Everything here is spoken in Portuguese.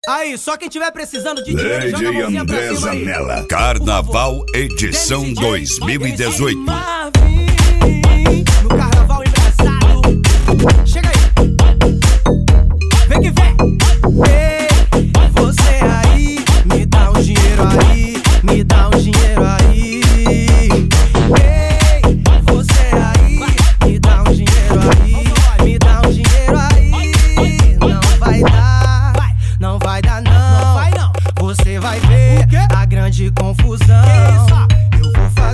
Aí, só quem tiver precisando de dinheiro, joga a mãozinha pra André cima aí. Zanella. Carnaval edição 2018. No carnaval embraçado. Chega aí. Vem que vem. Ei, você aí, me dá um dinheiro aí, me dá um dinheiro aí. Ei, você aí, me dá um dinheiro aí, me dá um dinheiro aí. Não vai dar, não vai dar não. Você vai ver a grande confusão. Eu vou fazer